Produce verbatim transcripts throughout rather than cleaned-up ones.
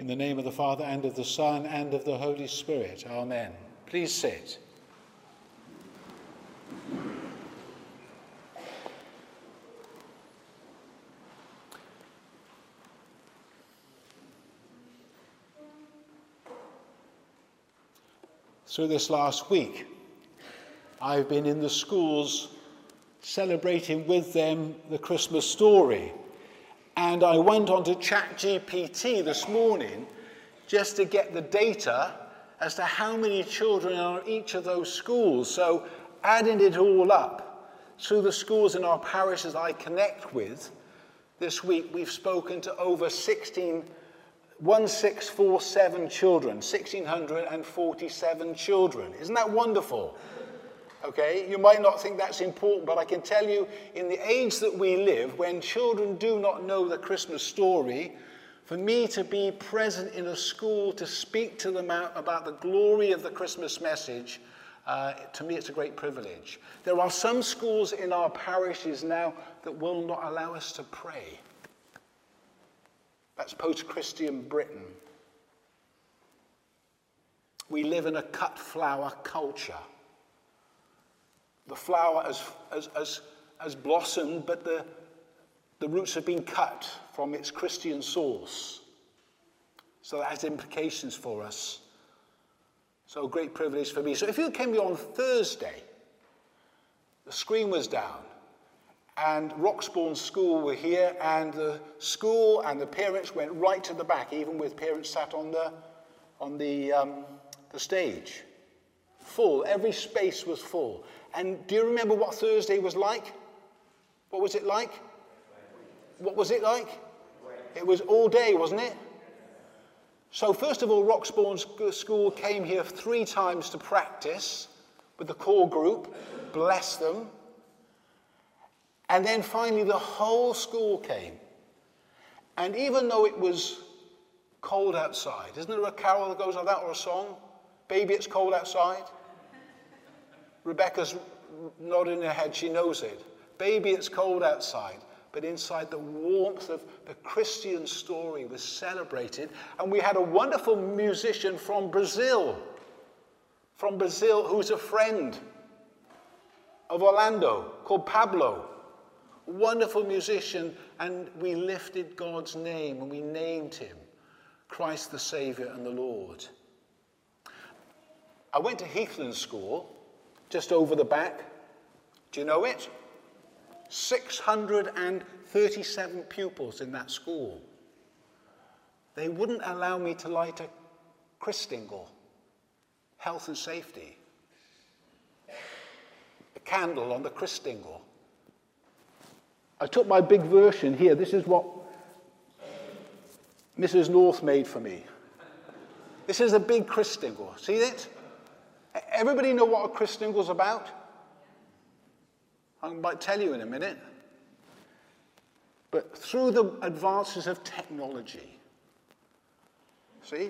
In the name of the Father, and of the Son, and of the Holy Spirit. Amen. Please sit. Through this last week, I've been in the schools celebrating with them the Christmas story. And I went on to ChatGPT this morning just to get the data as to how many children are in each of those schools. So adding it all up, through the schools in our parishes I connect with, this week we've spoken to over sixteen, one six four seven children, one thousand six hundred forty-seven children. Isn't that wonderful? Okay, you might not think that's important, but I can tell you, in the age that we live, when children do not know the Christmas story, for me to be present in a school to speak to them about the glory of the Christmas message, uh, to me it's a great privilege. There are some schools in our parishes now that will not allow us to pray. That's post-Christian Britain. We live in a cut flower culture. The flower has, has, has, has blossomed, but the, the roots have been cut from its Christian source. So that has implications for us. So a great privilege for me. So if you came here on Thursday, the screen was down, and Roxbourne School were here, and the school and the parents went right to the back, even with parents sat on the, on the, um, the stage. Full, every space was full. And do you remember what Thursday was like? What was it like? What was it like? It was all day, wasn't it? So first of all, Roxbourne School came here three times to practice with the core group. Bless them. And then finally the whole school came. And even though it was cold outside, isn't there a carol that goes like that, or a song? Baby, it's cold outside. Rebecca's nodding her head, she knows it. Baby, it's cold outside. But inside, the warmth of the Christian story was celebrated. And we had a wonderful musician from Brazil, from Brazil, who's a friend of Orlando, called Pablo. Wonderful musician, and we lifted God's name and we named him Christ the Saviour and the Lord. I went to Heathland School, just over the back. Do you know it? six hundred thirty-seven pupils in that school. They wouldn't allow me to light a Christingle, health and safety. A candle on the Christingle. I took my big version here. This is what Missus North made for me. This is a big Christingle. See it? Everybody know what a Christingle's about? I might tell you in a minute. But through the advances of technology, see?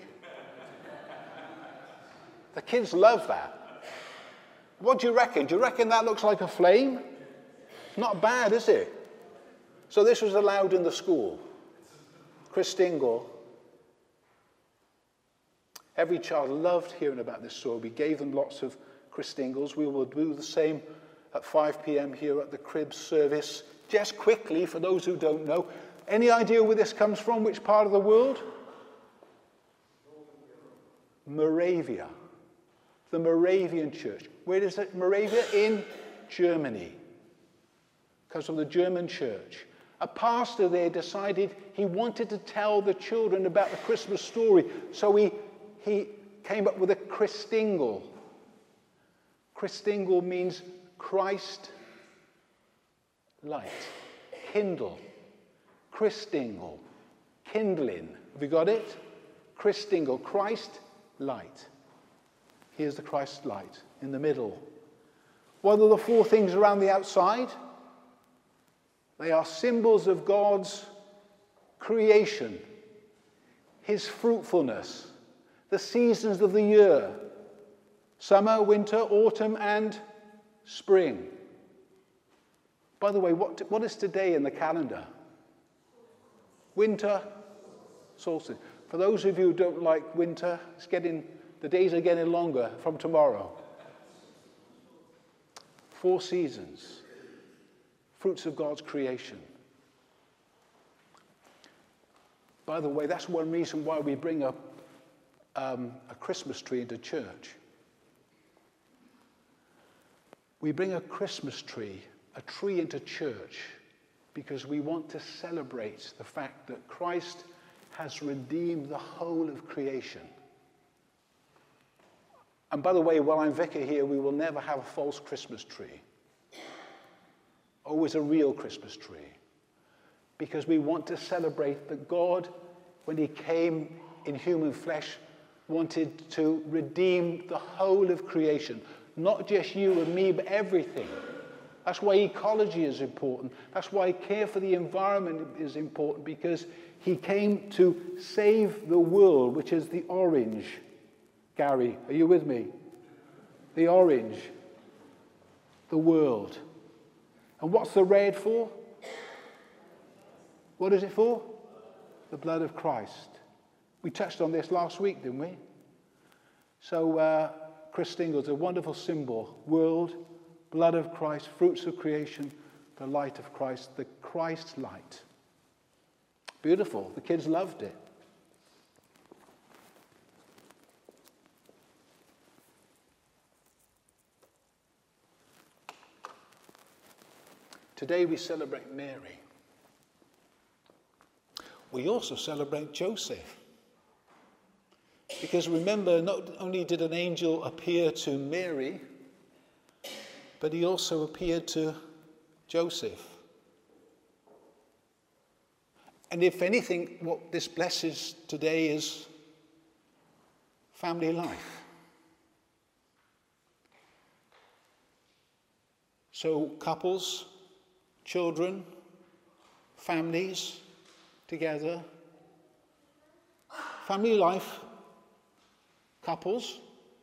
The kids love that. What do you reckon? Do you reckon that looks like a flame? Not bad, is it? So this was allowed in the school. Christingle. Every child loved hearing about this story. We gave them lots of Christingles. We will do the same at five p.m. here at the Cribs service. Just quickly, for those who don't know, any idea where this comes from? Which part of the world? Moravia. The Moravian church. Where is it? Moravia? In Germany. Because of the German church. A pastor there decided he wanted to tell the children about the Christmas story. So he He came up with a Christingle. Christingle means Christ light. Kindle. Christingle. Kindling. Have you got it? Christingle. Christ light. Here's the Christ light in the middle. What are the four things around the outside? They are symbols of God's creation, his fruitfulness, the seasons of the year, summer, winter, autumn, and spring. By the way, what, what is today in the calendar? Winter solstice. For those of you who don't like winter, it's getting, the days are getting longer from tomorrow. Four seasons, fruits of God's creation. By the way, that's one reason why we bring up um, a Christmas tree into church. We bring a Christmas tree, a tree into church, because we want to celebrate the fact that Christ has redeemed the whole of creation. And by the way, while I'm vicar here, we will never have a false Christmas tree. Always a real Christmas tree. Because we want to celebrate that God, when he came in human flesh, wanted to redeem the whole of creation. Not just you and me, but everything. That's why ecology is important. That's why care for the environment is important, because he came to save the world, which is the orange. Gary, are you with me? The orange. The world. And what's the red for? What is it for? The blood of Christ. We touched on this last week, didn't we? So, uh, Chris Stingle's a wonderful symbol. World, blood of Christ, fruits of creation, the light of Christ, the Christ light. Beautiful. The kids loved it. Today we celebrate Mary. We also celebrate Joseph. Because remember, not only did an angel appear to Mary, but he also appeared to Joseph. And if anything, what this blesses today is family life. So couples, children, families together. Family life, couples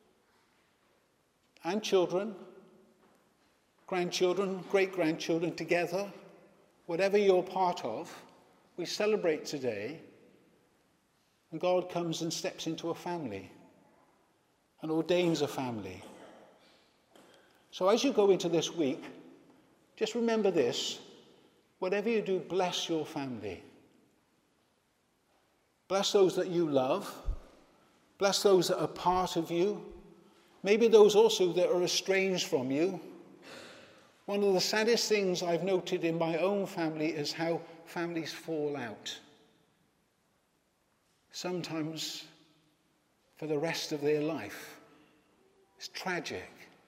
and children, grandchildren, great-grandchildren together, whatever you're part of, we celebrate today, and God comes and steps into a family and ordains a family. So as you go into this week, just remember this: whatever you do, bless your family. Bless those that you love. Bless those that are part of you. Maybe those also that are estranged from you. One of the saddest things I've noted in my own family is how families fall out. Sometimes for the rest of their life. It's tragic.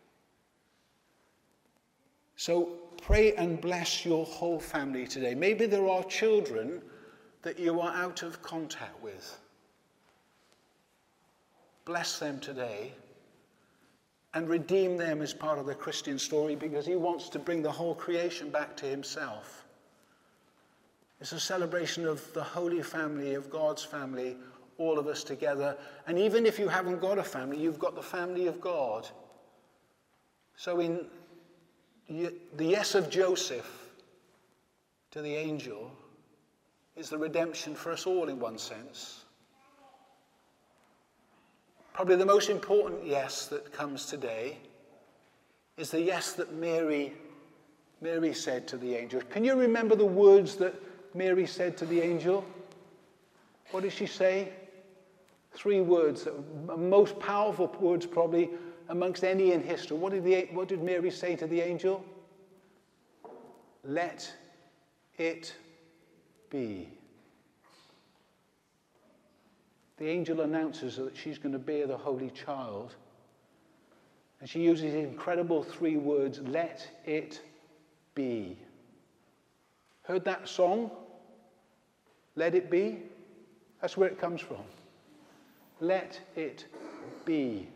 So pray and bless your whole family today. Maybe there are children that you are out of contact with. Bless them today and redeem them as part of the Christian story, because he wants to bring the whole creation back to himself. It's a celebration of the holy family, of God's family, all of us together. And even if you haven't got a family, you've got the family of God. So in the yes of Joseph to the angel is the redemption for us all in one sense. Probably the most important yes that comes today is the yes that Mary, Mary said to the angel. Can you remember the words that Mary said to the angel? What did she say? Three words, the most powerful words probably amongst any in history. What did, the, what did Mary say to the angel? Let it be. The angel announces that she's going to bear the Holy Child. And she uses the incredible three words, let it be. Heard that song? Let it be? That's where it comes from. Let it be.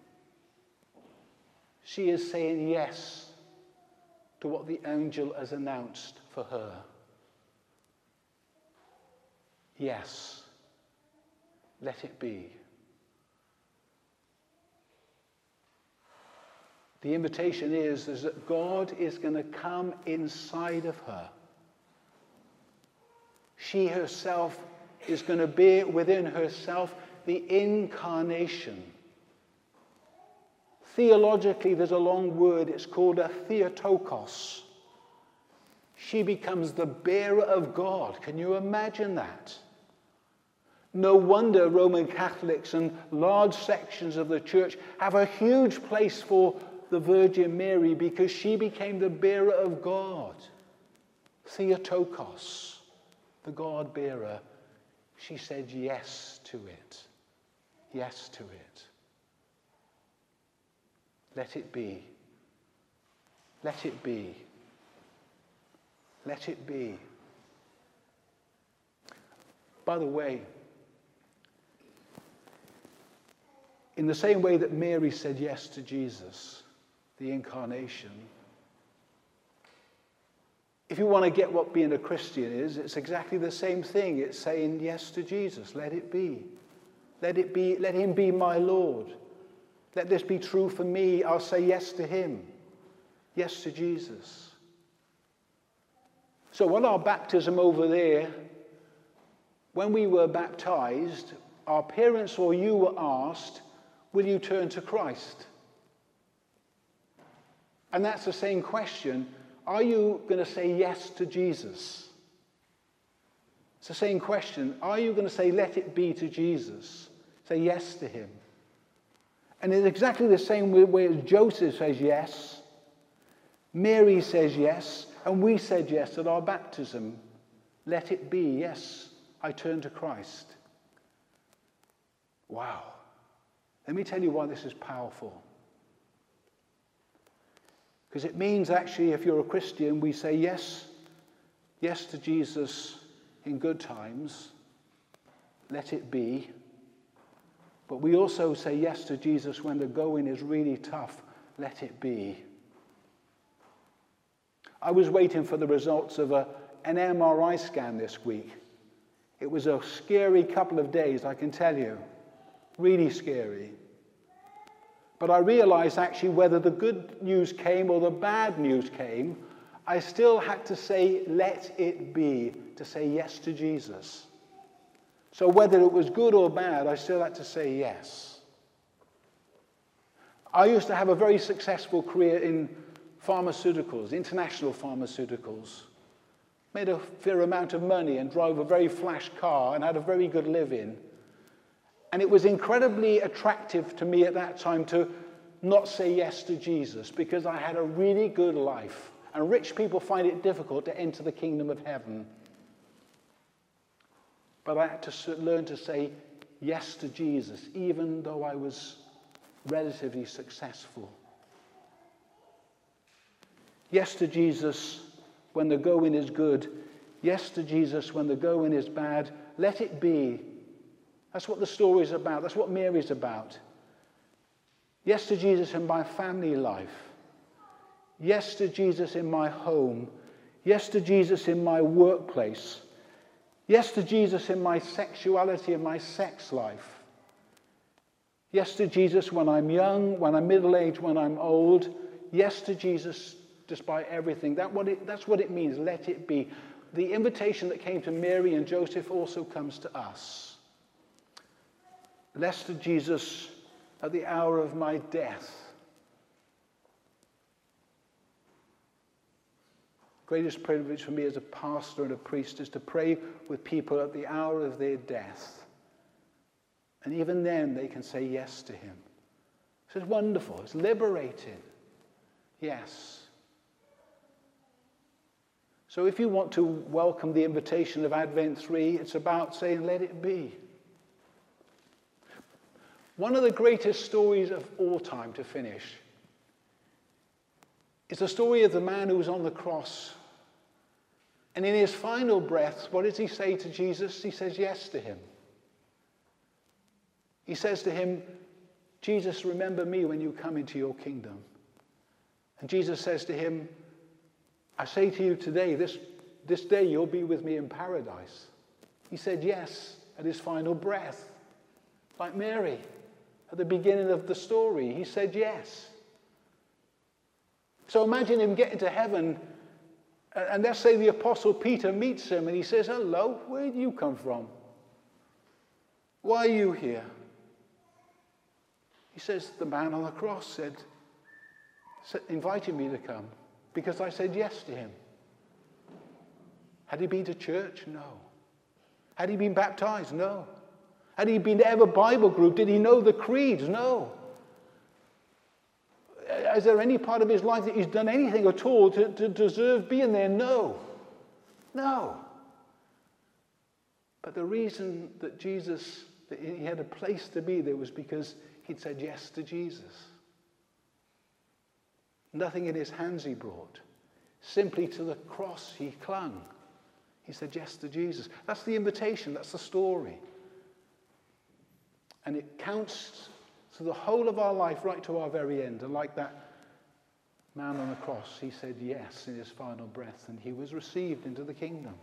She is saying yes to what the angel has announced for her. Yes. Let it be. The invitation is, is that God is going to come inside of her. She herself is going to bear within herself the incarnation. Theologically, there's a long word. It's called a theotokos. She becomes the bearer of God. Can you imagine that? No wonder Roman Catholics and large sections of the church have a huge place for the Virgin Mary, because she became the bearer of God. Theotokos, the God bearer. She said yes to it. Yes to it. Let it be. Let it be. Let it be. By the way, in the same way that Mary said yes to Jesus, the incarnation, if you want to get what being a Christian is, it's exactly the same thing. It's saying yes to Jesus. Let it be. Let it be. Let him be my Lord. Let this be true for me. I'll say yes to him. Yes to Jesus. So at our baptism over there, when we were baptized, our parents or you were asked, will you turn to Christ? And that's the same question. Are you going to say yes to Jesus? It's the same question. Are you going to say, let it be to Jesus? Say yes to him. And it's exactly the same way as Joseph says yes, Mary says yes, and we said yes at our baptism. Let it be. Yes, I turn to Christ. Wow. Let me tell you why this is powerful. Because it means actually, if you're a Christian, we say yes, yes to Jesus in good times. Let it be. But we also say yes to Jesus when the going is really tough. Let it be. I was waiting for the results of a, an M R I scan this week. It was a scary couple of days, I can tell you. Really scary. But I realized actually whether the good news came or the bad news came, I still had to say, let it be, to say yes to Jesus. So whether it was good or bad, I still had to say yes. I used to have a very successful career in pharmaceuticals, international pharmaceuticals. Made a fair amount of money and drove a very flash car and had a very good living. And it was incredibly attractive to me at that time to not say yes to Jesus, because I had a really good life. And rich people find it difficult to enter the kingdom of heaven. But I had to learn to say yes to Jesus, even though I was relatively successful. Yes to Jesus when the going is good. Yes to Jesus when the going is bad. Let it be. That's what the story is about. That's what Mary's about. Yes to Jesus in my family life. Yes to Jesus in my home. Yes to Jesus in my workplace. Yes to Jesus in my sexuality and my sex life. Yes to Jesus when I'm young, when I'm middle-aged, when I'm old. Yes to Jesus despite everything. That what it, that's what it means. Let it be. The invitation that came to Mary and Joseph also comes to us. Yes to Jesus at the hour of my death. Greatest privilege for me as a pastor and a priest is to pray with people at the hour of their death. And even then they can say yes to him. This is wonderful. It's liberating. Yes. So if you want to welcome the invitation of Advent three, it's about saying, let it be. One of the greatest stories of all time, to finish, is the story of the man who was on the cross. And in his final breath, what does he say to Jesus? He says yes to him. He says to him, Jesus, remember me when you come into your kingdom. And Jesus says to him, I say to you today, this, this day you'll be with me in paradise. He said yes at his final breath. Like Mary at the beginning of the story, he said yes. So imagine him getting to heaven, and let's say the Apostle Peter meets him, and he says, hello, where do you come from? Why are you here? He says, the man on the cross said, invited me to come because I said yes to him. Had he been to church? No. Had he been baptized? No. Had he been to ever Bible group? Did he know the creeds? No. Is there any part of his life that he's done anything at all to, to deserve being there? No. No. But the reason that Jesus, that he had a place to be there was because he'd said yes to Jesus. Nothing in his hands he brought. Simply to the cross he clung. He said yes to Jesus. That's the invitation. That's the story. And it counts to the whole of our life right to our very end. And like that man on the cross, he said yes in his final breath, and he was received into the kingdom.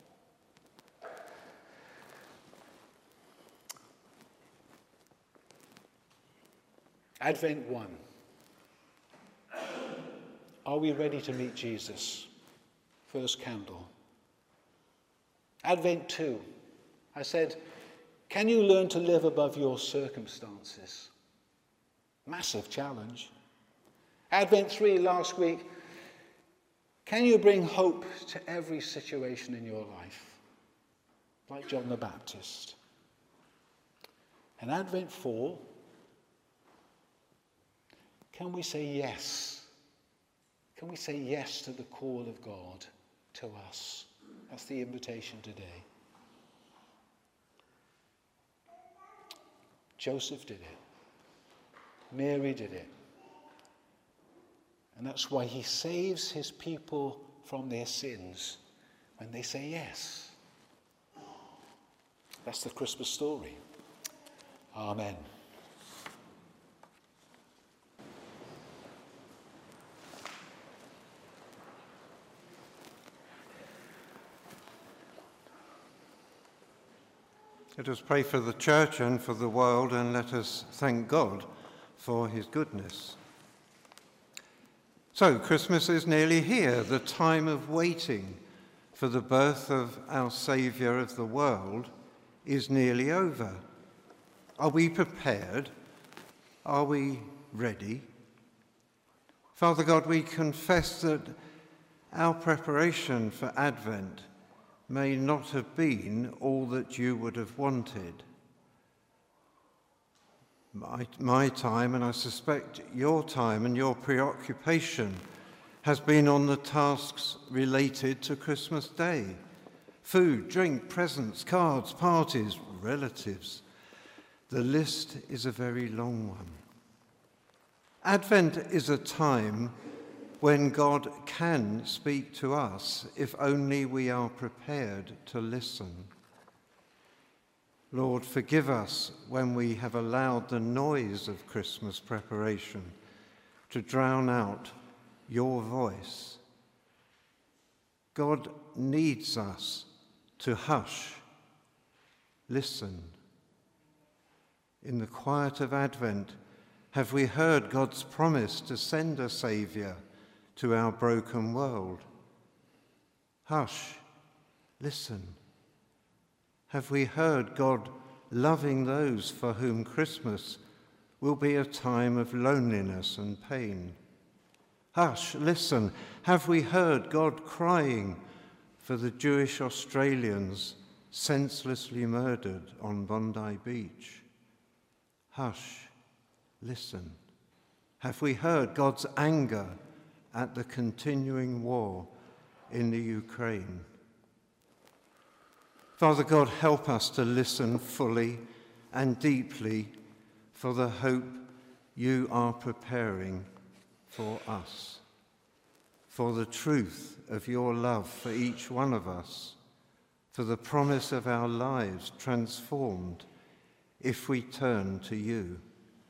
Advent one. Are we ready to meet Jesus? First candle. Advent two. I said, can you learn to live above your circumstances? Massive challenge. Advent three last week. Can you bring hope to every situation in your life? Like John the Baptist. And Advent four. Can we say yes? Can we say yes to the call of God to us? That's the invitation today. Joseph did it. Mary did it. And that's why he saves his people from their sins when they say yes. That's the Christmas story. Amen. Let us pray for the church and for the world, and let us thank God for his goodness. So, Christmas is nearly here, the time of waiting for the birth of our Saviour of the world is nearly over. Are we prepared? Are we ready? Father God, we confess that our preparation for Advent may not have been all that you would have wanted. My, my time, and I suspect your time and your preoccupation, has been on the tasks related to Christmas Day. Food, drink, presents, cards, parties, relatives. The list is a very long one. Advent is a time when God can speak to us if only we are prepared to listen. Lord, forgive us when we have allowed the noise of Christmas preparation to drown out your voice. God needs us to hush, listen. In the quiet of Advent, have we heard God's promise to send a Saviour to our broken world? Hush, listen. Have we heard God loving those for whom Christmas will be a time of loneliness and pain? Hush, listen. Have we heard God crying for the Jewish Australians senselessly murdered on Bondi Beach? Hush, listen. Have we heard God's anger at the continuing war in the Ukraine? Father God, help us to listen fully and deeply for the hope you are preparing for us, for the truth of your love for each one of us, for the promise of our lives transformed if we turn to you.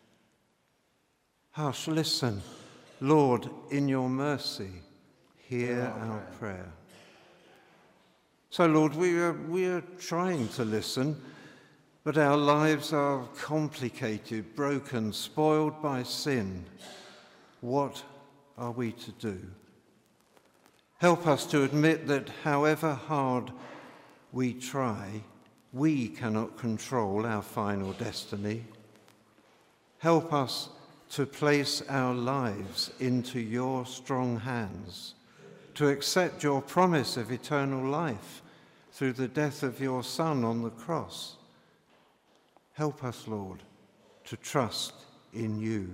Hush, listen. Lord, in your mercy, hear our prayer. So, Lord, we are, we are trying to listen, but our lives are complicated, broken, spoiled by sin. What are we to do? Help us to admit that however hard we try, we cannot control our final destiny. Help us to place our lives into your strong hands, to accept your promise of eternal life through the death of your Son on the cross. Help us, Lord, to trust in you.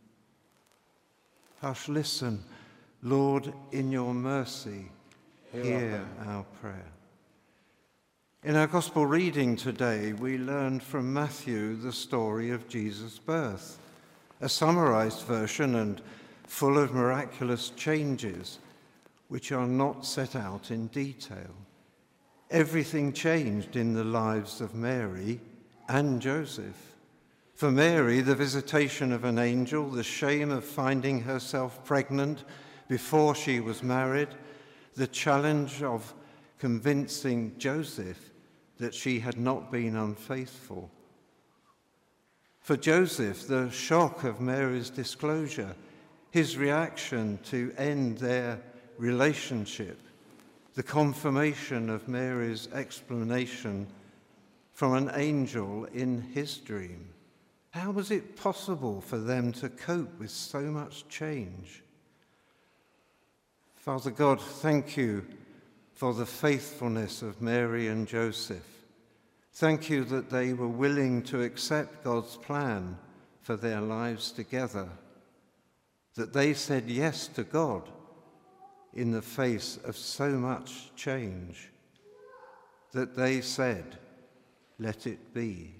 Hush, listen, Lord, in your mercy, hear, hear our prayer. In our gospel reading today, we learned from Matthew the story of Jesus' birth, a summarized version and full of miraculous changes, which are not set out in detail. Everything changed in the lives of Mary and Joseph. For Mary, the visitation of an angel, the shame of finding herself pregnant before she was married, the challenge of convincing Joseph that she had not been unfaithful. For Joseph, the shock of Mary's disclosure, his reaction to end their relationship, the confirmation of Mary's explanation from an angel in his dream. How was it possible for them to cope with so much change? Father God, thank you for the faithfulness of Mary and Joseph. Thank you that they were willing to accept God's plan for their lives together, that they said yes to God in the face of so much change, that they said, let it be.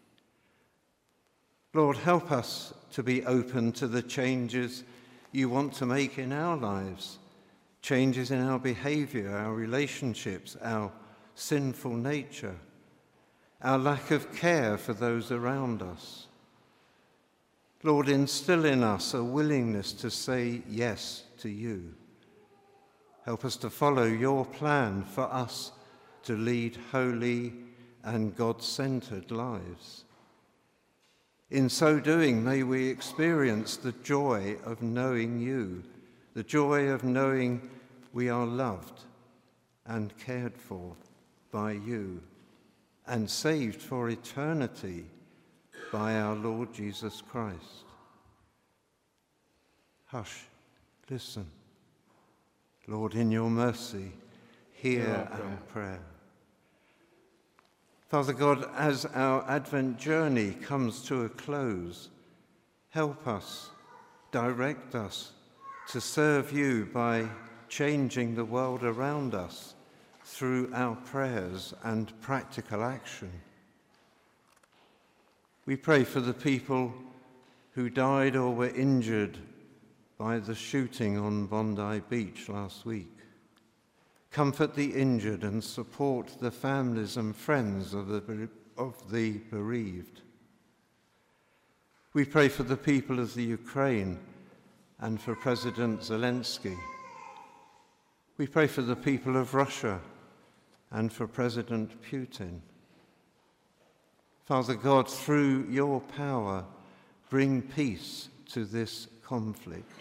Lord, help us to be open to the changes you want to make in our lives, changes in our behavior, our relationships, our sinful nature, our lack of care for those around us. Lord, instill in us a willingness to say yes to you. Help us to follow your plan for us to lead holy and God-centered lives. In so doing, may we experience the joy of knowing you, the joy of knowing we are loved and cared for by you, and saved for eternity by our Lord Jesus Christ. Hush, listen. Lord, in your mercy, hear, hear our, prayer. our prayer. Father God, as our Advent journey comes to a close, help us, direct us to serve you by changing the world around us through our prayers and practical action. We pray for the people who died or were injured by the shooting on Bondi Beach last week. Comfort the injured and support the families and friends of the, of the bereaved. We pray for the people of the Ukraine and for President Zelensky. We pray for the people of Russia and for President Putin. Father God, through your power, bring peace to this conflict.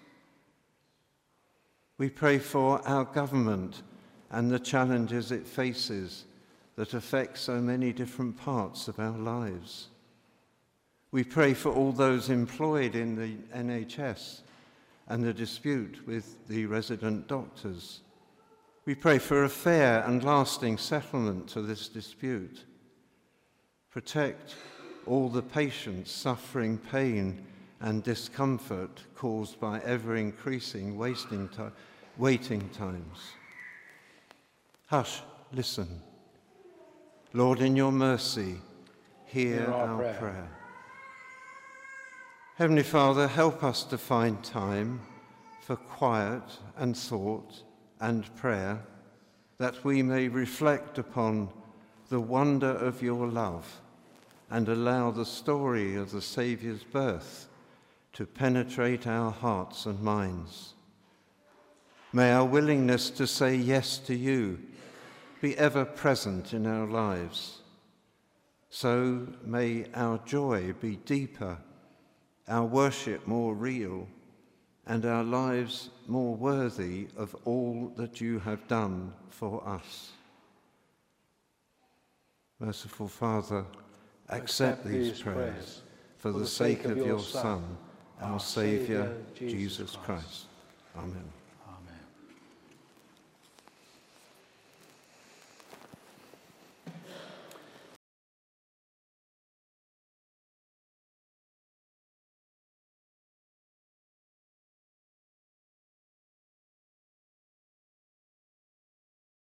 We pray for our government and the challenges it faces that affect so many different parts of our lives. We pray for all those employed in the N H S and the dispute with the resident doctors. We pray for a fair and lasting settlement to this dispute. Protect all the patients suffering pain and discomfort caused by ever-increasing wasting ti- waiting times. Hush, listen. Lord, in your mercy, hear, hear our, our prayer. prayer. Heavenly Father, help us to find time for quiet and thought and prayer, that we may reflect upon the wonder of your love and allow the story of the Saviour's birth to penetrate our hearts and minds. May our willingness to say yes to you be ever present in our lives. So may our joy be deeper, our worship more real, and our lives more worthy of all that you have done for us. Merciful Father, accept these prayers for the sake of your Son, our Saviour, Jesus Christ. Amen.